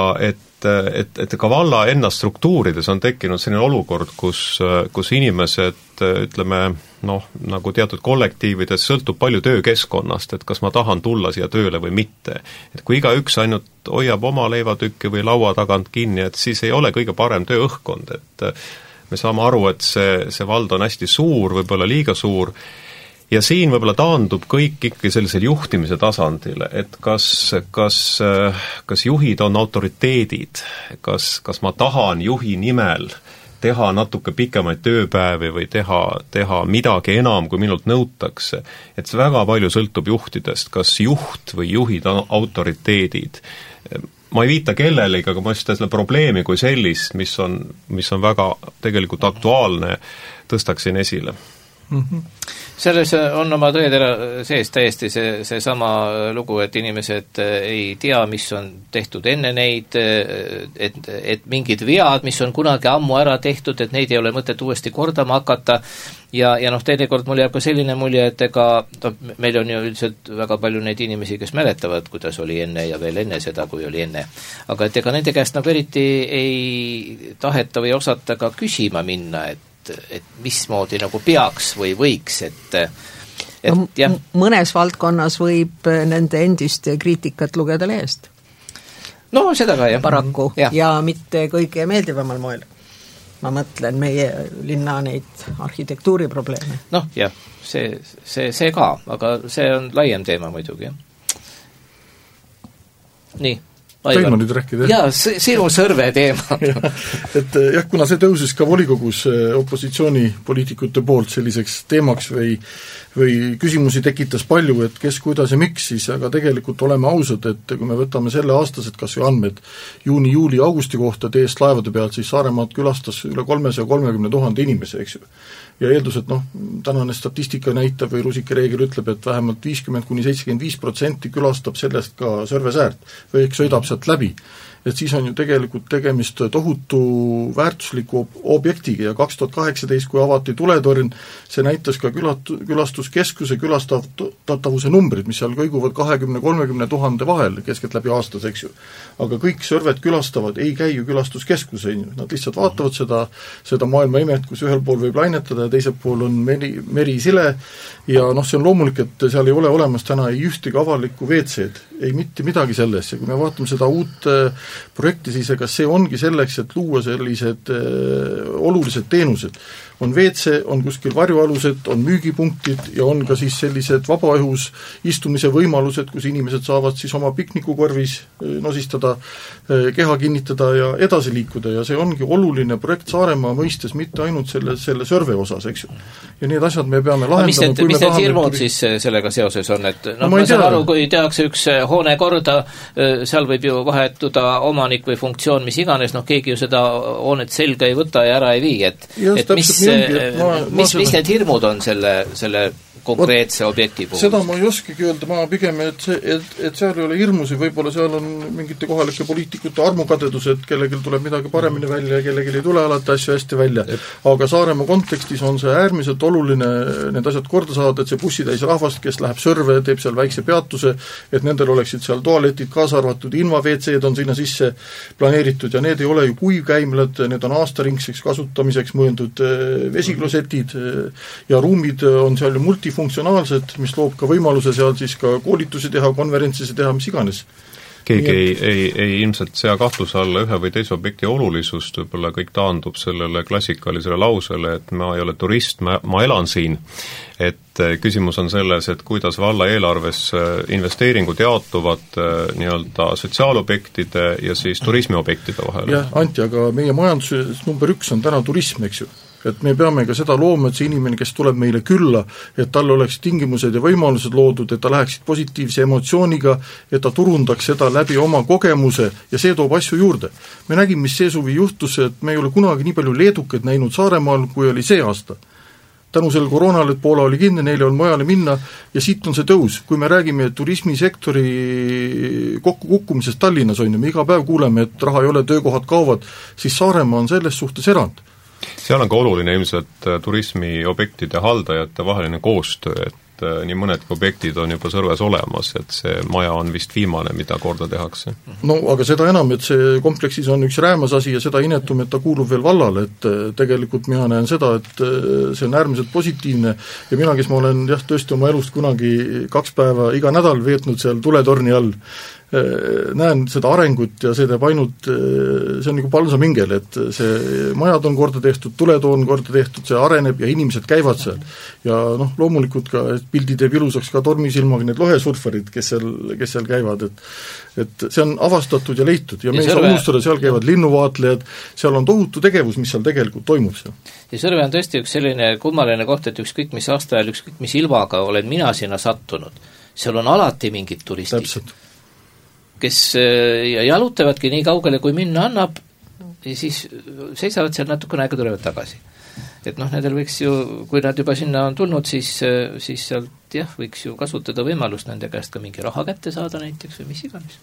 et ka valla ennast struktuurides on tekkinud selline olukord, kus inimesed, ütleme, nagu teatud kollektiivides sõltub palju töökeskkonnast, et kas ma tahan tulla siia tööle või mitte. Et kui igaüks ainult hoiab oma leivatükki või laua tagant kinni, et siis ei ole kõige parem tööõhkkond, et me saame aru, et see vald on hästi suur, võib-olla liiga suur, ja siin võib-olla taandub kõik ikkagi sellisel juhtimise tasandile, et kas juhid on autoriteedid, kas ma tahan juhi nimel teha natuke pikemaid tööpäevi või teha midagi enam, kui minult nõutakse. Et see väga palju sõltub juhtidest, kas juht või juhid on autoriteedid. Ma ei viita kellelegi, aga ma seda probleemi kui sellist, mis on väga tegelikult aktuaalne, tõstaksin esile. Selles on oma tõetera sees täiesti see sama lugu, et inimesed ei tea, mis on tehtud enne neid, et mingid vead, mis on kunagi ammu ära tehtud, et neid ei ole mõtet uuesti kordama hakata ja teinekord mul jääb ka selline mulje, et meil on ju üldiselt väga palju neid inimesi, kes mäletavad, kuidas oli enne ja veel enne seda, kui oli enne. Aga et ega nende käest eriti ei taheta või osata ka küsima minna, et mismoodi nagu peaks või võiks, et mõnes valdkonnas võib nende endist kriitikat lugeda lehest. No seda ka, jah. Paraku, ja mitte kõige meeldivamal moel. Ma mõtlen meie linna neid arhitektuuriprobleeme. Noh, jah, see ka, aga see on laiem teema muidugi, jah. Nii. Teil ma nüüd rääkida. Jaa, sinu sõrve teema. et jah, kuna see tõusis ka volikogus opositsioonipoliitikute poolt selliseks teemaks või küsimusi tekitas palju, et kes, kuidas ja miks, siis aga tegelikult oleme ausad, et kui me võtame selle aastased kas või andmed juuni, juuli, augusti kohta teest laevade pealt, siis Saaremaad külastas üle 330 000 inimese, eks ju. Ja eeldus, et tänane statistika näitab või rusikereegel ütleb, et vähemalt 50–75% külastab sellest ka Sõrve säärt või sõidab sealt läbi. Et siis on ju tegelikult tegemist tohutu väärtusliku objektiga ja 2018, kui avati tuletorn, see näitas ka külastuskeskuse külastatavuse numbrid, mis seal kõiguvad 20–30 000 vahel keskelt läbi aastas, eks ju. Aga kõik Sõrvet külastavad, ei käi ju külastuskeskuse, nad lihtsalt vaatavad seda maailma imet, kus ühel pool võib lainetada ja teisel pool on meri sile ja see on loomulik, et seal ei ole olemas täna ei ühtegi avalikku WC-d, ei mitte midagi sellest ja kui me vaatame seda uut projekti, siis ega see ongi selleks, et luua sellised olulised teenused. On WC, on kuskil varjualused, on müügipunktid ja on ka siis sellised vabaõhus istumise võimalused, kus inimesed saavad siis oma piknikukorvis nosistada, keha kinnitada ja edasi liikuda ja see ongi oluline projekt Saaremaa mõistes, mitte ainult selle Sõrve osas, eks ju. Ja need asjad me peame lahendama. Mis need hirmud siis sellega seoses on, et ma saan aru, kui tehakse üks hoone korda, seal võib ju vahetuda omanik või funktsioon, mis iganes, keegi ju seda hoonet selga ei võta ja ära ei vii, et mis need hirmud on selle konkreetse objekti puhul? Seda ma ei oskagi öelda, ma pigem, et seal ei ole hirmusi, võib-olla seal on mingite kohalike poliitikute armukadedus, et kellelgi tuleb midagi paremini välja ja kellelgi ei tule alati asju hästi välja. Aga Saaremaa kontekstis on see äärmiselt oluline need asjad korda saada, et see bussitäis rahvast, kes läheb Sõrve, teeb seal väikse peatuse, et nendel oleksid seal toaletid kaasa arvatud, ilma WC-d on sinna sisse planeeritud ja need ei ole ju kuivkäimlad, need on aastaringseks kasutamiseks mõeldud vesiklosetid ja ruumid on seal ju multifunktsionaalsed, mis loob ka võimaluse seal siis ka koolitusi teha, konverentsisi teha, mis iganes. Keegi ei ilmselt sea kahtluse alla ühe või teise objekti olulisust, võib-olla kõik taandub sellele klassikalisele lausele, et ma ei ole turist, ma elan siin. Et küsimus on selles, et kuidas valla eelarves investeeringud jaotuvad nii-öelda sotsiaalobjektide ja siis turismiobjektide vahel. Jah, Anti, aga meie majanduses number 1 on täna turism, eks ju. Et me peame ka seda looma, et see inimene, kes tuleb meile külla, et tal oleks tingimused ja võimalused loodud, et ta läheksid positiivse emotsiooniga, et ta turundaks seda läbi oma kogemuse ja see toob asju juurde. Me nägime, mis see suvi juhtus, et me ei ole kunagi nii palju leedukaid näinud Saaremaal, kui oli see aasta. Tänu selle koroonale, et Poola oli kinni, neile on mujale minna ja siit on see tõus. Kui me räägime turismisektori kokkukukkumisest Tallinnas on ja me iga päev kuuleme, et raha ei ole, töökohad kaovad, siis Saaremaa on selles suhtes erand. Seal on ka oluline ilmselt turismiobjektide haldajate vaheline koostöö, et nii mõnedki objektid on juba Sõrves olemas, et see maja on vist viimane, mida korda tehakse. No aga seda enam, et see kompleksis on üks räämas asi ja seda inetum, et ta kuulub veel vallale, et tegelikult mina näen seda, et see on äärmiselt positiivne ja mina, kes ma olen tõesti oma elust kunagi 2 päeva iga nädal veetnud seal tuletorni all, näen seda arengut ja see teeb ainult, see on nagu palsamingel, et see majad on korda tehtud, tuled on korda tehtud, see areneb ja inimesed käivad seal. Ja loomulikult ka pildi teeb ilusaks ka tormisilmaga need lohesurfarid, kes seal käivad, et see on avastatud ja leitud ja me ei saa unustada, seal käivad linnuvaatlejad, seal on tohutu tegevus, mis seal tegelikult toimub seal. Ja Sõrve on tõesti üks selline kummaline koht, et ükskõik mis aastaajal, ükskõik mis ilmaga olen mina sinna sattunud, seal on alati mingid turistid. Täpselt. Kes jalutavadki nii kaugele, kui minna annab ja siis seisavad seal natukene aega, tulevad tagasi. Et nendel võiks ju, kui nad juba sinna on tulnud, siis sealt võiks ju kasutada võimalust nende käest ka mingi raha kätte saada näiteks või mis iganes.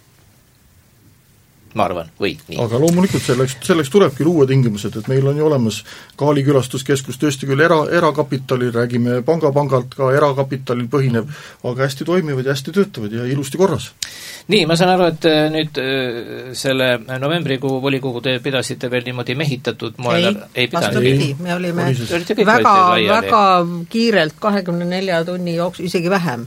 Ma arvan, või nii. Aga loomulikult selleks tulebki luua tingimused, et meil on ju olemas Kaali külastuskeskus, tõesti küll erakapitalil, räägime pangalt ka erakapitalil põhinev, aga hästi toimivad ja hästi töötavad ja ilusti korras. Nii, ma saan aru, et nüüd selle novembrikuu volikogu te pidasite veel niimoodi mehitatud moel ei pidanud. Me olime väga kiirelt 24 tunni jooksul, isegi vähem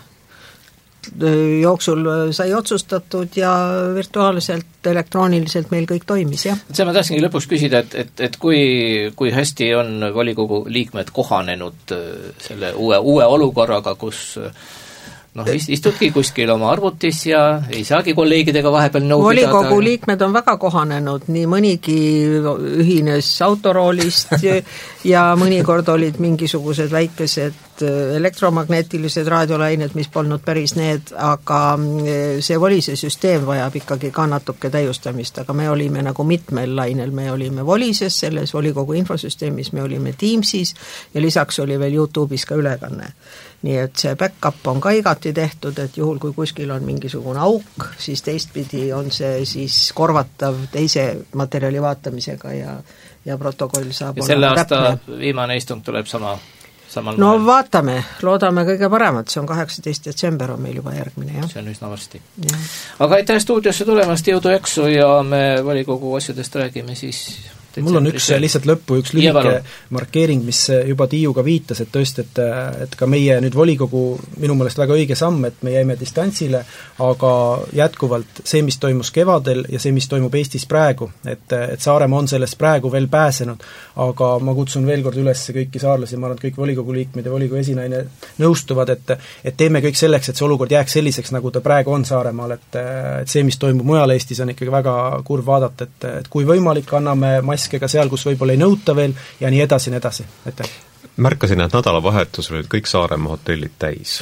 jooksul sai otsustatud ja virtuaalselt, elektrooniliselt meil kõik toimis, jah. See ma tahtsingi lõpus küsida, et kui hästi on volikogu liikmed kohanenud selle uue olukorraga, kus istudki kuskil oma arvutis ja ei saagi kolleegidega vahepeal nõu pidada. Volikogu liikmed on väga kohanenud, nii mõnigi ühines autoroolist ja mõnikord olid mingisugused väikesed elektromagnetilised raadiolained, mis polnud päris need, aga see volise süsteem vajab ikkagi ka natuke täiustamist, aga me olime nagu mitmel lainel, me olime volises, selles volikogu infosüsteemis, me olime Teamsis ja lisaks oli veel YouTube'is ka ülekanne. Nii et see backup on ka igati tehtud, et juhul kui kuskil on mingisugune auk, siis teistpidi on see siis korvatav teise materjali vaatamisega ja protokoll saab ja selle aasta täpne. Viimane istung tuleb samal vaatame, loodame kõige paremat, see on 18 detsember on meil juba järgmine, jah. See on üsna varsti. Aga aitäh stuudiosse tulemast, jõudu jaksu ja me volikogu asjadest räägime siis mul on lihtsalt lõppu üks lühike markeering, mis juba Tiiuga viitas, et tõesti, et ka meie nüüd volikogu minu meelest väga õige samm, et me jäime distantsile, aga jätkuvalt see, mis toimus kevadel ja see, mis toimub Eestis praegu, et Saaremaa on sellest praegu veel pääsenud, aga ma kutsun veel kord üles kõiki saarlasi, ma arvan, et kõik volikogu liikmed ja volikogu esinaine nõustuvad, et teeme kõik selleks, et see olukord jääks selliseks, nagu ta praegu on Saaremaal, et see, mis toimub mujal Eestis, on ikkagi väga kurv vaadata, et kui võimalik, anname ka seal, kus võib-olla ei nõuta veel ja nii edasi, nii edasi. Aitäh. Märkasin, et nädalavahetusel olid kõik Saaremaa hotellid täis.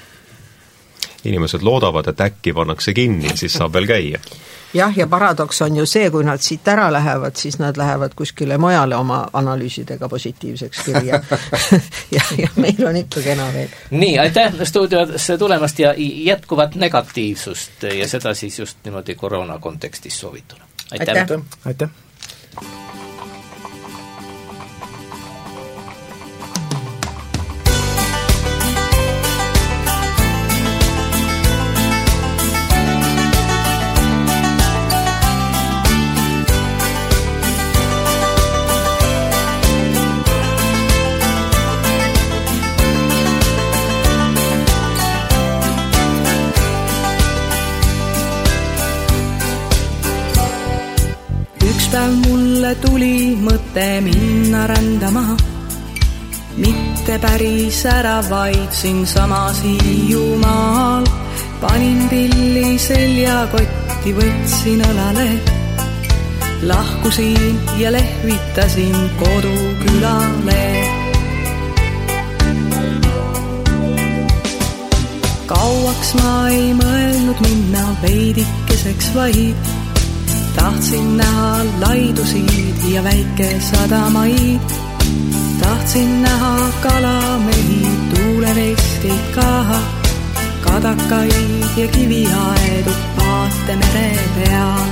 Inimesed loodavad, et äkki pannakse kinni, siis saab veel käia. Jah, ja paradoks on ju see, kui nad siit ära lähevad, siis nad lähevad kuskile mujale oma analüüsidega positiivseks kirja. ja meil on ikka kena veel. Nii, aitäh stuudiosse tulemast ja jätkuvat negatiivsust ja seda siis just niimoodi koroona kontekstis soovituna. Aitäh. Aitäh. Päev mulle tuli mõte minna rändama, mitte päris ära, vaid siin samas Hiiumaal. Panin pilli seljakotti, võtsin õlale, lahkusin ja lehvitasin kodukülale. Kauaks ma ei mõelnud minna veidikeseks vaid, tahtsin näha laidusid ja väikesadamaid, tahtsin näha kalamehi, tuulevestid ka, kadakaid ja kiviaedu paate mere peal.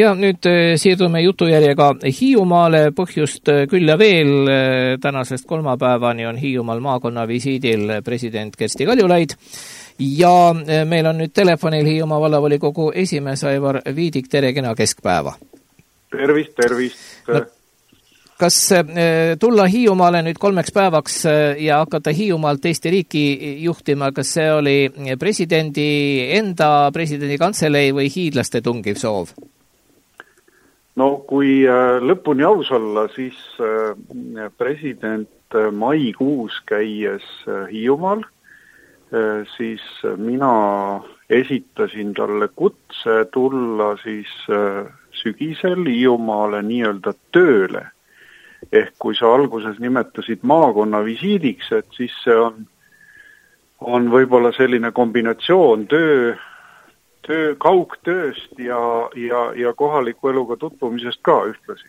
Ja nüüd siirdume jutujärjega Hiiumaale, põhjust küll ja veel. Tänasest kolmapäevani on Hiiumaal maakonna visiidil president Kersti Kaljulaid ja meil on nüüd telefonil Hiiumaa vallavolikogu esimees Aivar Viidik. Tere, kena keskpäeva! Tervist! No, kas tulla Hiiumaale nüüd 3 päevaks ja hakata Hiiumaalt Eesti riiki juhtima, kas see oli presidendi enda, presidendi kantselei või hiidlaste tungiv soov? No kui lõpuni aus olla, siis president maikuus käies Hiiumaal, siis mina esitasin talle kutse tulla siis sügisel Hiiumaale nii-öelda tööle. Ehk kui sa alguses nimetasid maakonna visiidiks, et siis see on võib-olla selline kombinatsioon kaugtööst ja kohaliku eluga tutvumisest ka ühtlasi.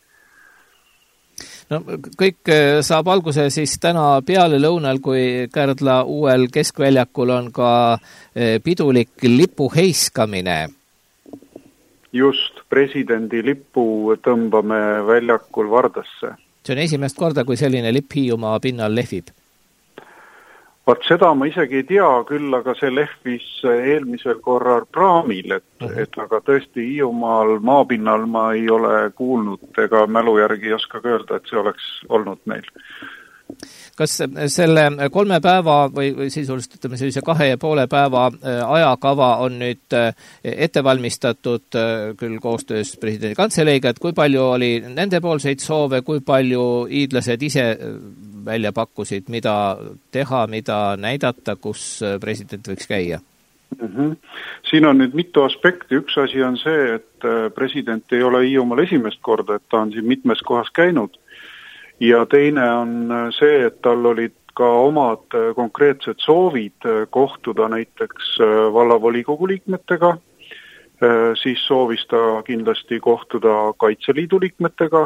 No kõik saab alguse siis täna peale lõunal, kui Kärdla uuel keskväljakul on ka pidulik lipu heiskamine. Just, presidendi lippu tõmbame väljakul Vardasse. See on esimest korda, kui selline lipp Hiiumaa pinnal lehvib. Vaat seda ma isegi ei tea, küll aga see lehvis eelmisel korral praamil, et aga tõesti Hiiumaal maapinnal ma ei ole kuulnud ega mälu järgi ei oska öelda, et see oleks olnud meil. Kas selle 3 päeva või sisuliselt ütleme sellise 2,5 päeva ajakava on nüüd ette valmistatud küll koostöös presidendi kantseleiga, et kui palju oli nende poolseid soove, kui palju hiidlased ise välja pakkusid, mida teha, mida näidata, kus president võiks käia? Siin on nüüd mitu aspekti. Üks asi on see, et president ei ole Hiiumaal esimest korda, et ta on siin mitmes kohas käinud. Ja teine on see, et tal olid ka omad konkreetsed soovid kohtuda näiteks vallavolikogu liikmetega, siis soovis ta kindlasti kohtuda Kaitseliidu liikmetega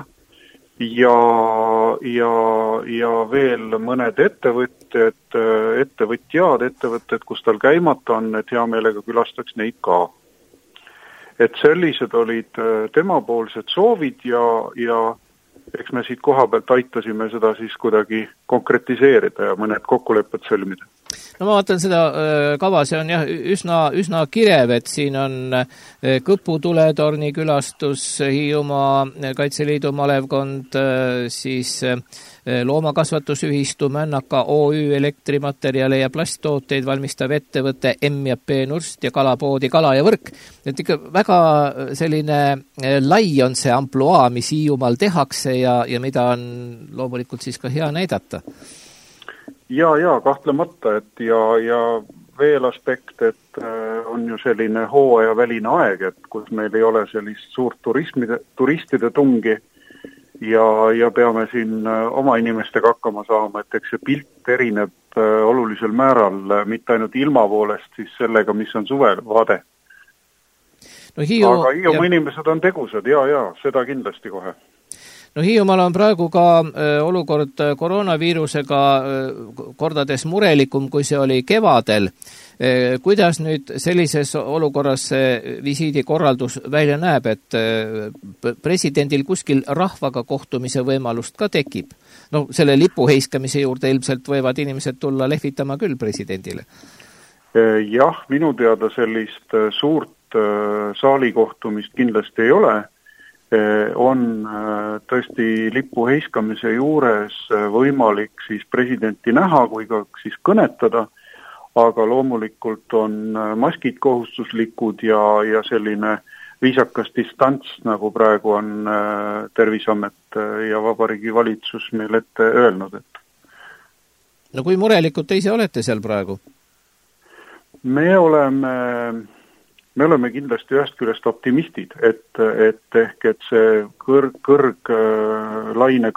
ja veel mõned ettevõtted, kus tal käimata on, et hea meelega külastaks neid ka. Et sellised olid temapoolsed soovid ja eks me siit koha pealt aitasime seda siis kuidagi konkretiseerida ja mõned kokkulepped sõlmida. No ma vaatan seda kava, see on jah üsna kirev, et siin on Kõpu tuletorni külastus, Hiiumaa Kaitseliidu malevkond, siis loomakasvatusühistu Männaka OÜ elektrimaterjale ja plasttooteid valmistav ettevõte M&P Nurst ja kalapoodi Kala ja Võrk. Et ikka väga selline lai on see ampluaa, mis Hiiumaal tehakse ja mida on loomulikult siis ka hea näidata. Ja kahtlemata, et ja veel aspekt, et on ju selline hooajaväline aeg, et kus meil ei ole sellist suurt turistide tungi ja peame siin oma inimestega hakkama saama, et eks see pilt erineb olulisel määral, mitte ainult ilma poolest, siis sellega, mis on suvel vaade. No, aga Hiiumaa inimesed on tegusad, ja, seda kindlasti kohe. No Hiiumaal on praegu ka olukord koroonaviirusega kordades murelikum, kui see oli kevadel. Kuidas nüüd sellises olukorras visiidi korraldus välja näeb, et presidendil kuskil rahvaga kohtumise võimalust ka tekib? No selle lipu heiskamise juurde ilmselt võivad inimesed tulla lehvitama küll presidendile. Jah, minu teada sellist suurt saali kohtumist kindlasti ei ole. On tõesti lipu heiskamise juures võimalik siis presidenti näha kui ka siis kõnetada, aga loomulikult on maskid kohustuslikud ja selline viisakas distants, nagu praegu on Terviseamet ja Vabariigi Valitsus meil ette öelnud. No kui murelikult te ise olete seal praegu? Me oleme kindlasti ühest küljest optimistid, et see laine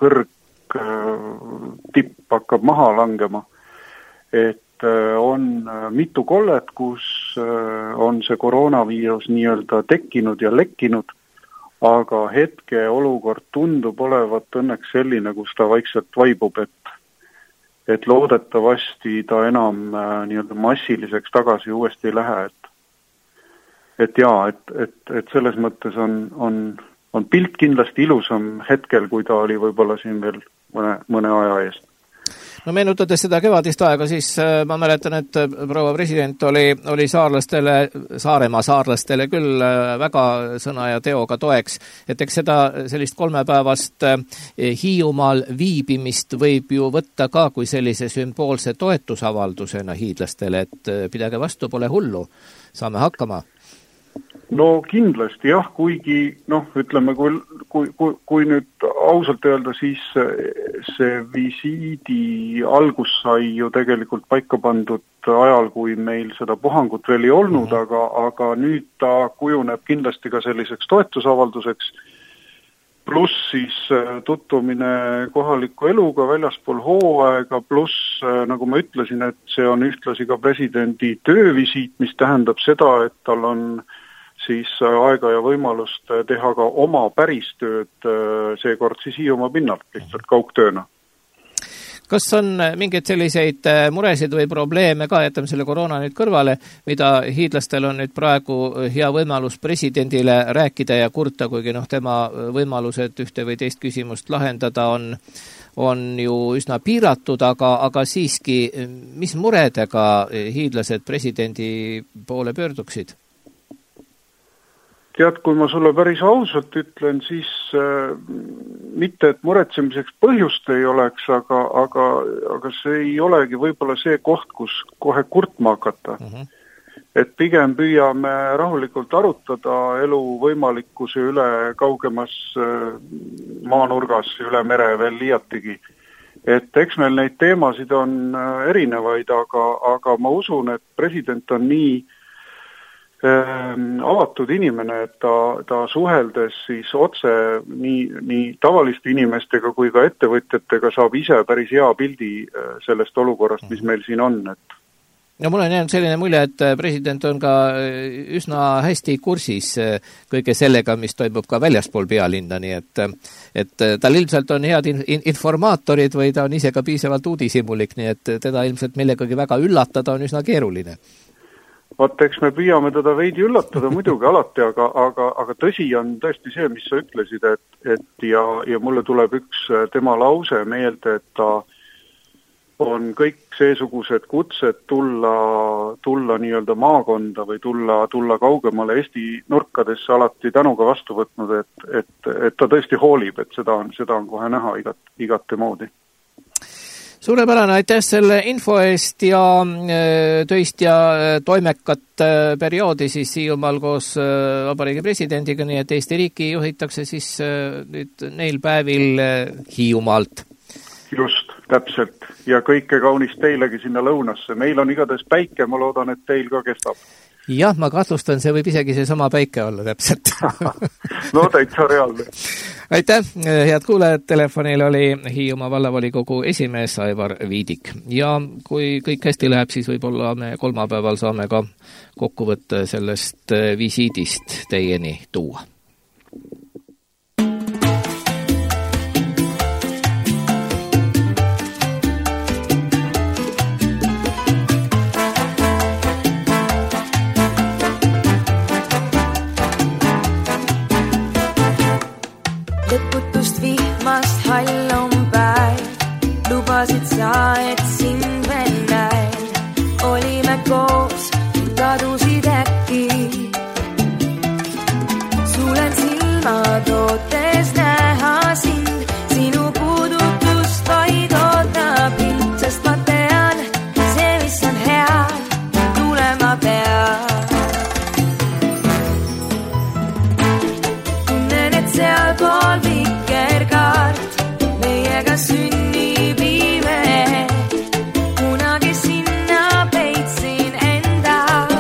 tipp hakkab maha langema. Et on mitu kollet, kus on see koroonaviirus nii-öelda tekkinud ja lekkinud, aga hetke olukord tundub olevat õnneks selline, kus ta vaikselt vaibub, et loodetavasti ta enam nii-öelda massiliseks tagasi uuesti ei lähe, et selles mõttes on pilt kindlasti ilusam hetkel, kui ta oli võib-olla siin veel mõne aja eest. No meenutades seda kevadist aega, siis ma mäletan, et proua president oli Saaremaa saarlastele küll väga sõna ja teoga toeks, et eks seda sellist 3-päevast Hiiumaal viibimist võib ju võtta ka kui sellise sümboolse toetusavaldusena hiidlastele, et pidage vastu, pole hullu, saame hakkama. No kindlasti jah, kuigi ütleme, kui nüüd ausalt öelda, siis see visiidi algus sai ju tegelikult paika pandud ajal, kui meil seda puhangut veel ei olnud, aga nüüd ta kujuneb kindlasti ka selliseks toetusavalduseks, pluss siis tutvumine kohaliku eluga väljaspool hooaega, pluss nagu ma ütlesin, et see on ühtlasi ka presidendi töövisiit, mis tähendab seda, et tal on siis aega ja võimalust teha ka oma päristööd, seekord siis Hiiumaa pinnalt lihtsalt kaugtööna. Kas on mingeid selliseid muresid või probleeme ka, jätame selle koroona nüüd kõrvale, mida hiidlastel on nüüd praegu hea võimalus presidendile rääkida ja kurta, kuigi tema võimalused ühte või teist küsimust lahendada on ju üsna piiratud, aga siiski, mis muredega hiidlased presidendi poole pöörduksid? Tead, kui ma sulle päris ausalt ütlen, siis mitte, et muretsemiseks põhjust ei oleks, aga see ei olegi võib-olla see koht, kus kohe kurtma hakata. Et pigem püüame rahulikult arutada elu võimalikkuse üle kaugemas maanurgas, üle mere veel liiatigi. Et eks meil neid teemasid on erinevaid, aga ma usun, et president on nii avatud inimene, et ta suheldes siis otse nii tavaliste inimestega kui ka ettevõtjatega saab ise päris hea pildi sellest olukorrast, mis meil siin on. Ja mul on jäänud selline mulje, et president on ka üsna hästi kursis kõige sellega, mis toimub ka väljaspool pealinna, nii et tal ilmselt on head informaatorid või ta on ise ka piisavalt uudishimulik, nii et teda ilmselt millegagi väga üllatada on üsna keeruline. Vaat, eks me püüame teda veidi üllatada muidugi alati, aga tõsi on tõesti see, mis sa ütlesid, et ja mulle tuleb üks tema lause meelde, et ta on kõik seesugused kutsed tulla nii-öelda maakonda või tulla kaugemale Eesti nurkadesse alati tänuga vastu võtnud, et ta tõesti hoolib, et seda on kohe näha igate moodi. Suurepärane, aitäh selle info eest ja töist ja toimekat perioodi siis Hiiumaal koos Vabariigi presidendiga, nii et Eesti riiki juhitakse siis nüüd neil päevil Hiiumaalt. Just, täpselt. Ja kõike kaunist teilegi sinna lõunasse. Meil on igatahes päike, ma loodan, et teil ka kestab. Jah, ma kahtlustan, see võib isegi see sama päike olla täpselt. No täitsa reaalne. Aitäh, head kuulajad, telefonil oli Hiiumaa vallavolikogu esimees Aivar Viidik. Ja kui kõik hästi läheb, siis võib-olla me kolmapäeval saame ka kokkuvõtte sellest visiidist teieni tuua. Vihmast hall on päev, lubasid sa, et sind veel näen. Olime koos, kadusid äkki. Sulen silmad ootes näha sind, sinu puudutust vaid ootab mind, sest ma tean, see, mis on hea, tulema peab. Tunnen, et seal pool vikerkaart, meiega sünnib ime, kunagi sinna peitsin enda.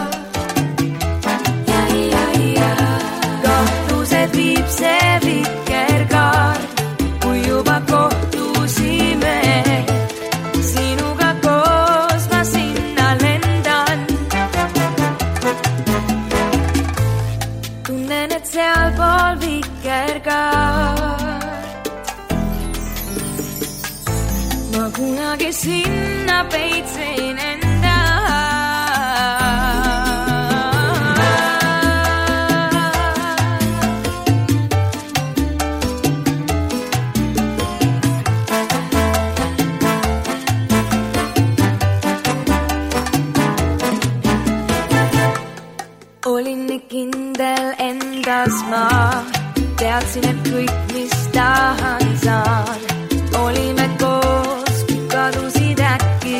Kahtlused viib see vikerkaart, kui juba kohtusime, sinuga koos ma sinna lendan. Tunnen, et seal pool vikerkaart, ma kunagi sinna peitsin enda. kuidas ma teadsin, et kõik, mis tahan, saan. Olime koos, kadusid äkki.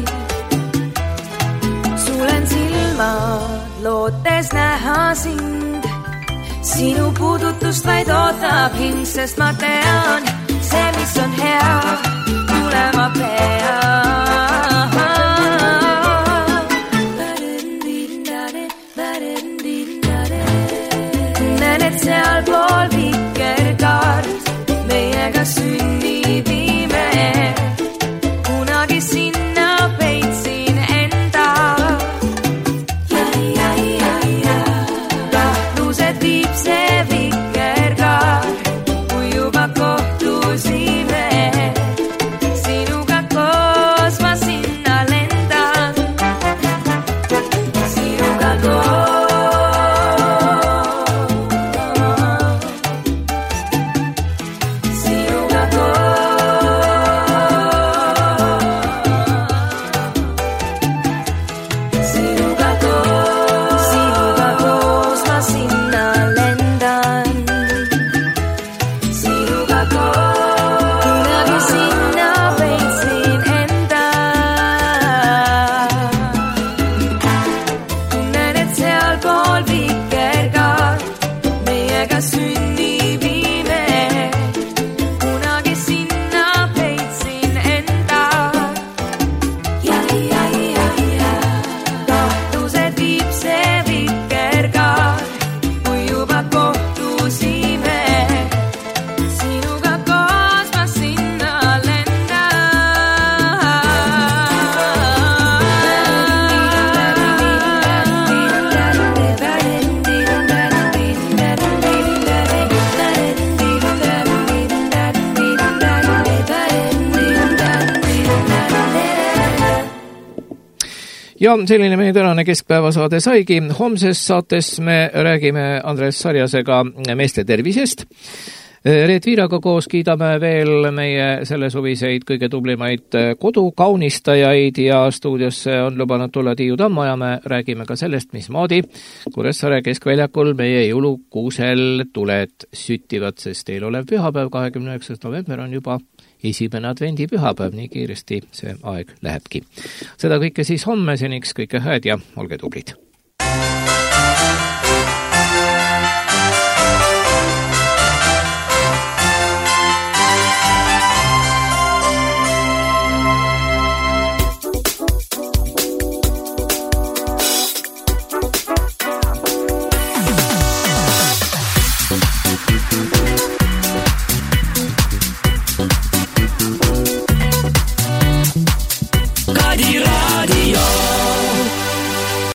Sulen silmad, lootes näha sind. Sinu puudutust vaid ootab hing, sest ma tean, see, mis on hea, tulema peab. Tunnen, et seal pool vikerkaart meiega sünnibime. Kunagi sinna peitsin enda. Kahtlused viib see vikerkaart, kui juba kohtusime. Sinuga koos ma sinna lendan. Sinuga koos. Ja selline meie tänane keskpäevasaade saigi. Homses saates me räägime Andres Sarjasega meeste tervisest. Reet Viiraga koos kiidame veel meie selle suviseid kõige tublimaid kodukaunistajaid ja stuudiosse on lubanud tulla Tiiu Tammo ja me räägime ka sellest, mismoodi Kuressaare keskväljakul meie jõulukuusel tuled süttivad, sest teil olev pühapäev 29. november on juba esimene advendipühapäev, nii kiiresti see aeg lähebki. Seda kõike siis homme, seniks kõike head ja olge tublid!